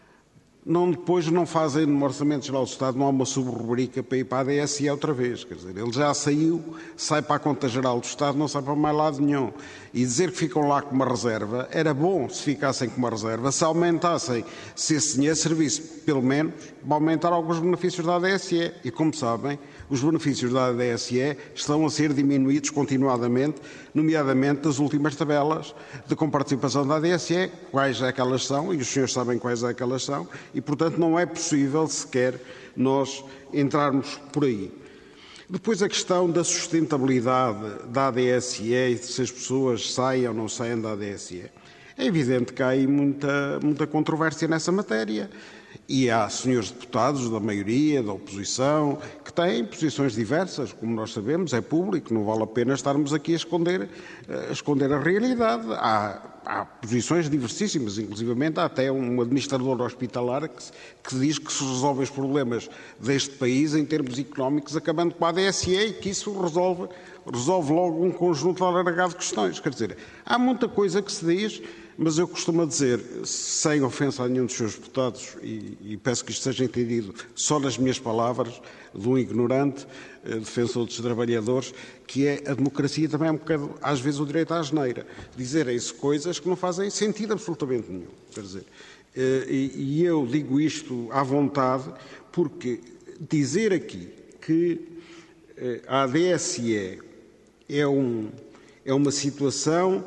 não, depois não fazem no Orçamento Geral do Estado, não há uma subrubrica para ir para a A D S E outra vez. Quer dizer, ele já saiu, sai para a Conta Geral do Estado, não sai para mais lado nenhum. E dizer que ficam lá com uma reserva, era bom se ficassem com uma reserva, se aumentassem, se esse dinheiro servisse, pelo menos, para aumentar alguns benefícios da A D S E. E, como sabem, os benefícios da A D S E estão a ser diminuídos continuadamente, nomeadamente das últimas tabelas de comparticipação da A D S E, quais é que elas são, e os senhores sabem quais é que elas são, e, portanto, não é possível sequer nós entrarmos por aí. Depois a questão da sustentabilidade da A D S E e se as pessoas saem ou não saem da A D S E. É evidente que há aí muita, muita controvérsia nessa matéria. E há senhores deputados da maioria, da oposição, que têm posições diversas, como nós sabemos, é público, não vale a pena estarmos aqui a esconder a, esconder a realidade. Há, há posições diversíssimas, inclusivamente há até um administrador hospitalar que, que diz que se resolve os problemas deste país em termos económicos acabando com a A D S E e que isso resolve, resolve logo um conjunto alargado de questões. Quer dizer, há muita coisa que se diz. Mas eu costumo dizer, sem ofensa a nenhum dos seus deputados, e, e peço que isto seja entendido só nas minhas palavras, de um ignorante, eh, defensor dos trabalhadores, que é a democracia também é um bocado, às vezes, o direito à asneira. Dizerem-se coisas que não fazem sentido absolutamente nenhum. Quer dizer, eh, e, e eu digo isto à vontade, porque dizer aqui que eh, a A D S E é, um, é uma situação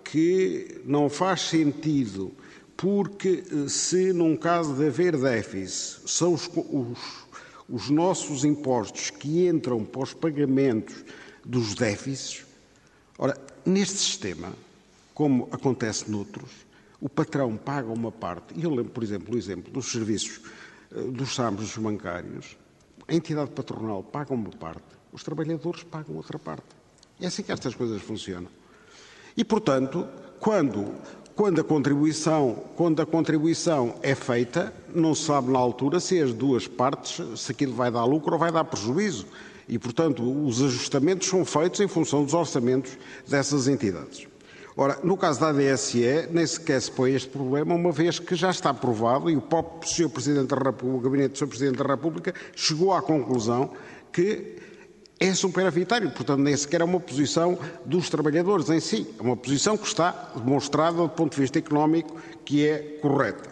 que não faz sentido, porque se num caso de haver déficit são os, os, os nossos impostos que entram para os pagamentos dos déficits, ora, neste sistema, como acontece noutros, o patrão paga uma parte, e eu lembro, por exemplo, o exemplo dos serviços dos sambos bancários, a entidade patronal paga uma parte, os trabalhadores pagam outra parte. É assim que estas coisas funcionam. E, portanto, quando, quando, a contribuição, quando a contribuição é feita, não se sabe na altura se as duas partes, se aquilo vai dar lucro ou vai dar prejuízo. E, portanto, os ajustamentos são feitos em função dos orçamentos dessas entidades. Ora, no caso da A D S E, nem sequer se põe este problema, uma vez que já está provado, e o próprio senhor Presidente da República, o Gabinete do senhor Presidente da República, chegou à conclusão que é superavitário, portanto, nem sequer é uma posição dos trabalhadores em si, é uma posição que está demonstrada do ponto de vista económico que é correta.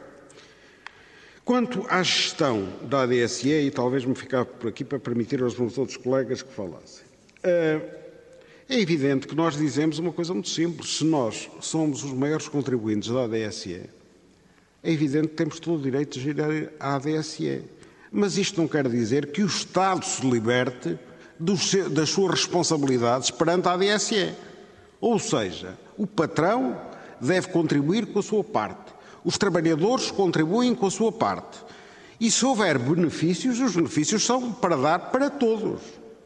Quanto à gestão da A D S E, e talvez me ficar por aqui para permitir aos meus outros colegas que falassem, é evidente que nós dizemos uma coisa muito simples, se nós somos os maiores contribuintes da A D S E, é evidente que temos todo o direito de gerir a A D S E, mas isto não quer dizer que o Estado se liberte das suas responsabilidades perante a A D S E. Ou seja, o patrão deve contribuir com a sua parte, os trabalhadores contribuem com a sua parte. E se houver benefícios, os benefícios são para dar para todos.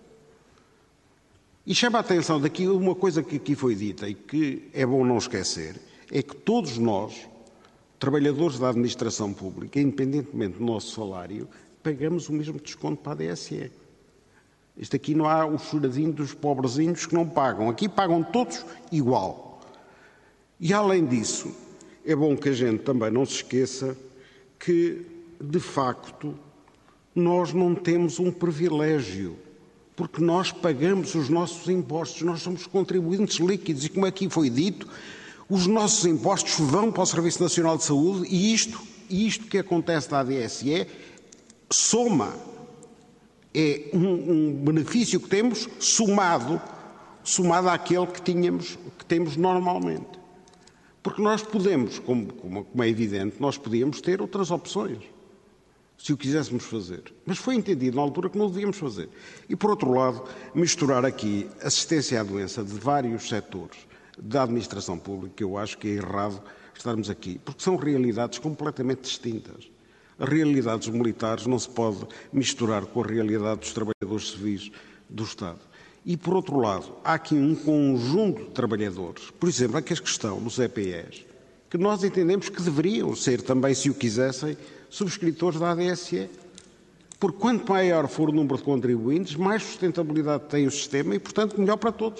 E chama a atenção daqui uma coisa que aqui foi dita e que é bom não esquecer, é que todos nós, trabalhadores da administração pública, independentemente do nosso salário, pagamos o mesmo desconto para a A D S E. Isto aqui não há o choradinho dos pobrezinhos que não pagam. Aqui pagam todos igual. E, além disso, é bom que a gente também não se esqueça que, de facto, nós não temos um privilégio, porque nós pagamos os nossos impostos, nós somos contribuintes líquidos e, como aqui foi dito, os nossos impostos vão para o Serviço Nacional de Saúde e isto, isto que acontece na A D S E soma. É um, um benefício que temos somado, somado àquele que, tínhamos, que temos normalmente. Porque nós podemos, como, como, como é evidente, nós podíamos ter outras opções, se o quiséssemos fazer. Mas foi entendido na altura que não o devíamos fazer. E, por outro lado, misturar aqui assistência à doença de vários setores da administração pública, eu acho que é errado estarmos aqui, porque são realidades completamente distintas. A realidade dos militares não se pode misturar com a realidade dos trabalhadores civis do Estado. E, por outro lado, há aqui um conjunto de trabalhadores, por exemplo, a questão dos E P Es, que nós entendemos que deveriam ser também, se o quisessem, subscritores da A D S E. Porque quanto maior for o número de contribuintes, mais sustentabilidade tem o sistema e, portanto, melhor para todos.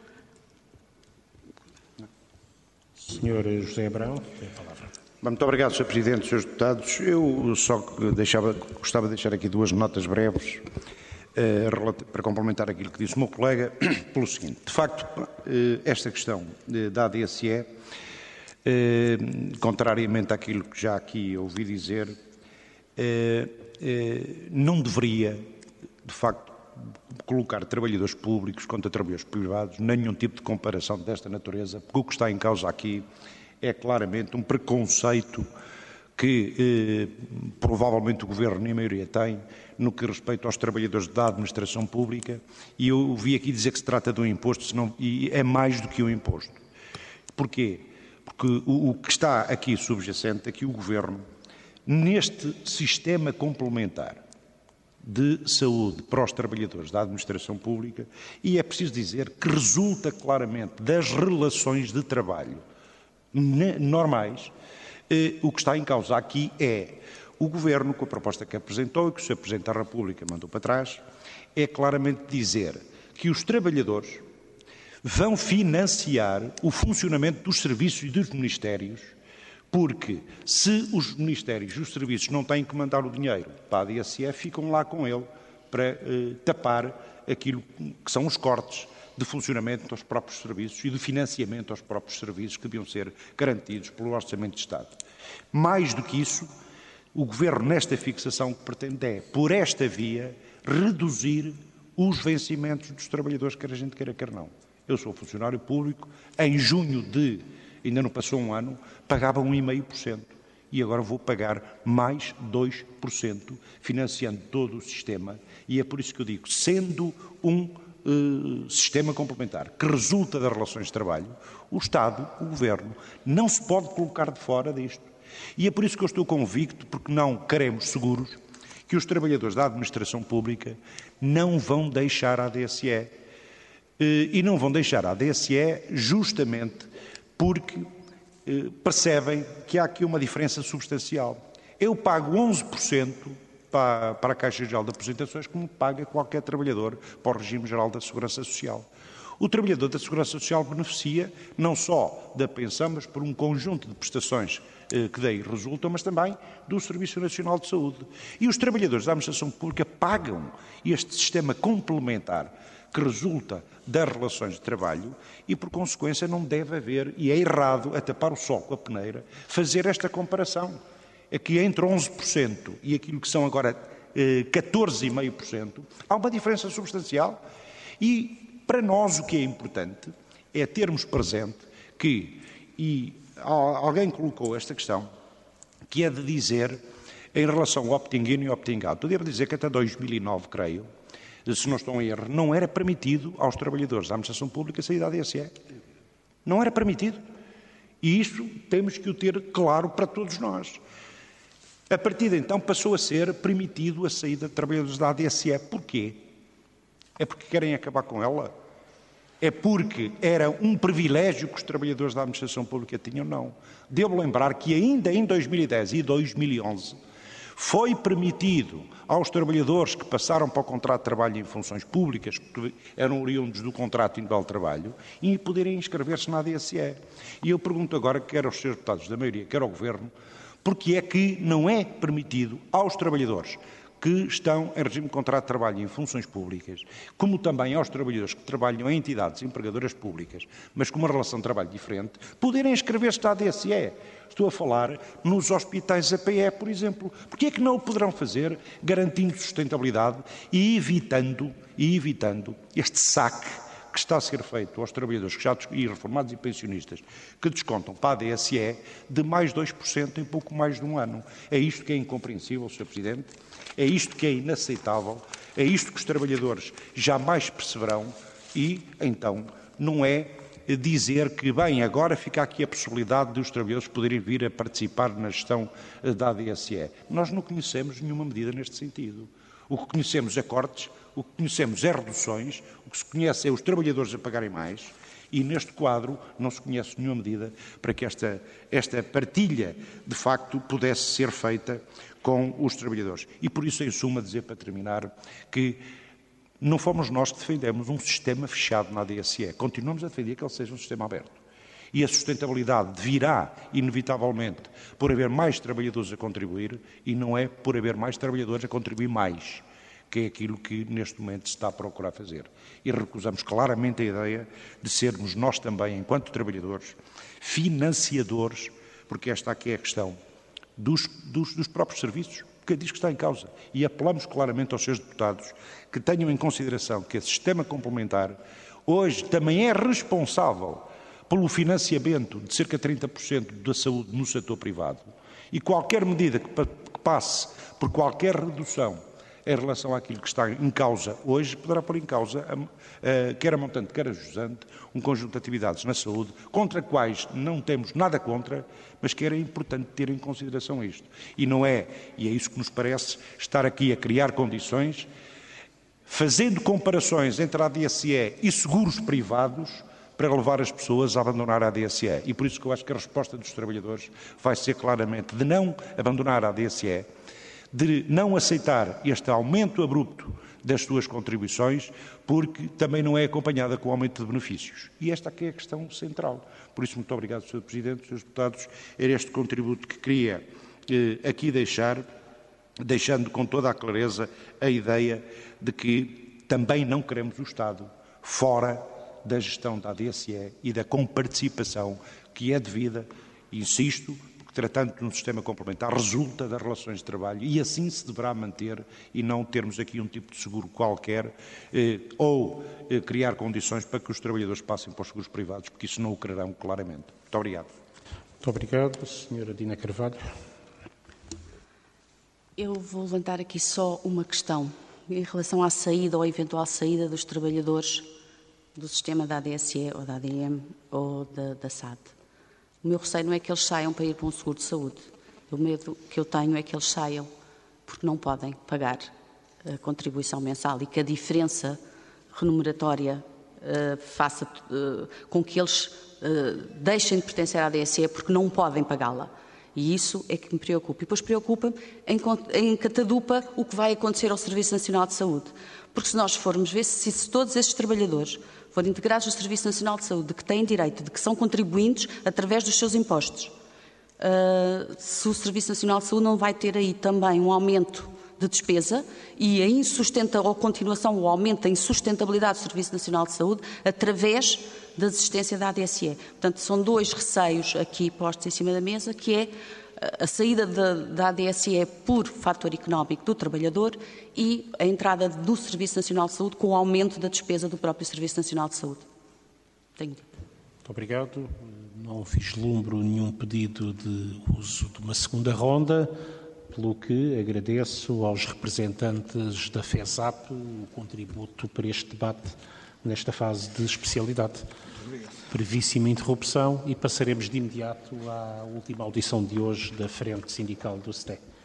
senhor José Abrão, tem a palavra. Muito obrigado, senhor Presidente, senhores deputados. Eu só deixava, gostava de deixar aqui duas notas breves uh, para complementar aquilo que disse o meu colega, pelo seguinte. De facto, uh, esta questão de, da A D S E, uh, contrariamente àquilo que já aqui ouvi dizer, uh, uh, não deveria, de facto, colocar trabalhadores públicos contra trabalhadores privados, nenhum tipo de comparação desta natureza, porque o que está em causa aqui é claramente um preconceito que eh, provavelmente o Governo e a maioria tem no que respeita aos trabalhadores da administração pública, e eu ouvi aqui dizer que se trata de um imposto, senão, e é mais do que um imposto. Porquê? Porque o, o que está aqui subjacente é que o Governo, neste sistema complementar de saúde para os trabalhadores da administração pública, e é preciso dizer que resulta claramente das relações de trabalho normais, eh, o que está em causa aqui é o Governo, com a proposta que apresentou e que o senhor Presidente da República mandou para trás, é claramente dizer que os trabalhadores vão financiar o funcionamento dos serviços e dos ministérios, porque se os ministérios e os serviços não têm que mandar o dinheiro para a A D S E, ficam lá com ele para eh, tapar aquilo que são os cortes de funcionamento aos próprios serviços e de financiamento aos próprios serviços que deviam ser garantidos pelo Orçamento de Estado. Mais do que isso, o Governo, nesta fixação, que pretende é, por esta via, reduzir os vencimentos dos trabalhadores, quer a gente queira, quer não. Eu sou funcionário público, em junho de, ainda não passou um ano, pagava um vírgula cinco por cento e agora vou pagar mais dois por cento, financiando todo o sistema, e é por isso que eu digo, sendo um Uh, sistema complementar que resulta das relações de trabalho, o Estado, o Governo, não se pode colocar de fora disto. E é por isso que eu estou convicto, porque não queremos seguros, que os trabalhadores da administração pública não vão deixar a A D S E. Uh, e não vão deixar a A D S E justamente porque uh, percebem que há aqui uma diferença substancial. Eu pago onze por cento para a Caixa Geral de Aposentações, como paga qualquer trabalhador para o Regime Geral da Segurança Social. O trabalhador da Segurança Social beneficia não só da pensão, mas por um conjunto de prestações eh, que daí resultam, mas também do Serviço Nacional de Saúde. E os trabalhadores da administração pública pagam este sistema complementar que resulta das relações de trabalho e, por consequência, não deve haver, e é errado, a tapar o sol com a peneira, fazer esta comparação. É que entre onze por cento e aquilo que são agora eh, catorze vírgula cinco por cento, há uma diferença substancial. E para nós o que é importante é termos presente que, e alguém colocou esta questão, que é de dizer, em relação ao opting-in e opting-out, eu devo dizer que até dois mil e nove, creio, se não estou em erro, não era permitido aos trabalhadores da administração pública sair da A D S E. Não era permitido. E isso temos que o ter claro para todos nós. A partir de então passou a ser permitido a saída de trabalhadores da A D S E. Porquê? É porque querem acabar com ela? É porque era um privilégio que os trabalhadores da administração pública tinham? Não. Devo lembrar que ainda em dois mil e dez e dois mil e onze foi permitido aos trabalhadores que passaram para o contrato de trabalho em funções públicas, que eram oriundos do contrato individual de trabalho, e poderem inscrever-se na A D S E. E eu pergunto agora, quer aos senhores deputados da maioria, quer ao Governo, porque é que não é permitido aos trabalhadores que estão em regime de contrato de trabalho em funções públicas, como também aos trabalhadores que trabalham em entidades empregadoras públicas, mas com uma relação de trabalho diferente, poderem inscrever-se na A D S E. Estou a falar nos hospitais A P E, por exemplo. Porque é que não o poderão fazer, garantindo sustentabilidade e evitando, e evitando este saque que que está a ser feito aos trabalhadores que já, e reformados e pensionistas que descontam para a A D S E de mais dois por cento em pouco mais de um ano. É isto que é incompreensível, senhor Presidente, é isto que é inaceitável, é isto que os trabalhadores jamais perceberão e, então, não é dizer que, bem, agora fica aqui a possibilidade de os trabalhadores poderem vir a participar na gestão da A D S E. Nós não conhecemos nenhuma medida neste sentido. O que conhecemos é cortes, o que conhecemos é reduções, o que se conhece é os trabalhadores a pagarem mais e neste quadro não se conhece nenhuma medida para que esta, esta partilha de facto pudesse ser feita com os trabalhadores. E por isso, em suma, dizer para terminar que não fomos nós que defendemos um sistema fechado na A D S E. Continuamos a defender que ele seja um sistema aberto. E a sustentabilidade virá, inevitavelmente, por haver mais trabalhadores a contribuir e não é por haver mais trabalhadores a contribuir mais, que é aquilo que neste momento se está a procurar fazer. E recusamos claramente a ideia de sermos nós também, enquanto trabalhadores, financiadores, porque esta aqui é a questão, dos, dos, dos próprios serviços, porque diz que está em causa. E apelamos claramente aos seus deputados que tenham em consideração que esse sistema complementar hoje também é responsável pelo financiamento de cerca de trinta por cento da saúde no setor privado e qualquer medida que passe por qualquer redução em relação àquilo que está em causa hoje, poderá pôr em causa, a, a, quer a montante, quer a jusante, um conjunto de atividades na saúde, contra quais não temos nada contra, mas que era importante ter em consideração isto. E não é, e é isso que nos parece, estar aqui a criar condições, fazendo comparações entre a A D S E e seguros privados, para levar as pessoas a abandonar a A D S E. E por isso que eu acho que a resposta dos trabalhadores vai ser claramente de não abandonar a A D S E, de não aceitar este aumento abrupto das suas contribuições, porque também não é acompanhada com o aumento de benefícios. E esta aqui é a questão central. Por isso, muito obrigado, senhor Presidente, senhores deputados, era este contributo que queria eh, aqui deixar, deixando com toda a clareza a ideia de que também não queremos o Estado fora da gestão da A D S E e da comparticipação que é devida, insisto, porque tratando de um sistema complementar resulta das relações de trabalho e assim se deverá manter e não termos aqui um tipo de seguro qualquer eh, ou eh, criar condições para que os trabalhadores passem para os seguros privados, porque isso não o quererão claramente. Muito obrigado. Muito obrigado, senhora Dina Carvalho. Eu vou levantar aqui só uma questão em relação à saída ou eventual saída dos trabalhadores do sistema da A D S E ou da A D M ou da, da S A D. O meu receio não é que eles saiam para ir para um seguro de saúde. O medo que eu tenho é que eles saiam porque não podem pagar a contribuição mensal e que a diferença remuneratória uh, faça uh, com que eles uh, deixem de pertencer à A D S E porque não podem pagá-la. E isso é que me preocupa. E depois preocupa-me em, em catadupa o que vai acontecer ao Serviço Nacional de Saúde. Porque se nós formos ver se, se todos esses trabalhadores forem integrados no Serviço Nacional de Saúde, de que têm direito, de que são contribuintes através dos seus impostos, uh, se o Serviço Nacional de Saúde não vai ter aí também um aumento de despesa e a insustentabilidade, ou continuação, o aumento da insustentabilidade do Serviço Nacional de Saúde através da existência da A D S E. Portanto, são dois receios aqui postos em cima da mesa, que é a saída da, da A D S E por fator económico do trabalhador e a entrada do Serviço Nacional de Saúde com o aumento da despesa do próprio Serviço Nacional de Saúde. Tenho. Muito obrigado. Não vislumbro nenhum pedido de uso de uma segunda ronda, pelo que agradeço aos representantes da FESAP o contributo para este debate nesta fase de especialidade. Brevíssima interrupção e passaremos de imediato à última audição de hoje da Frente Sindical do S T E.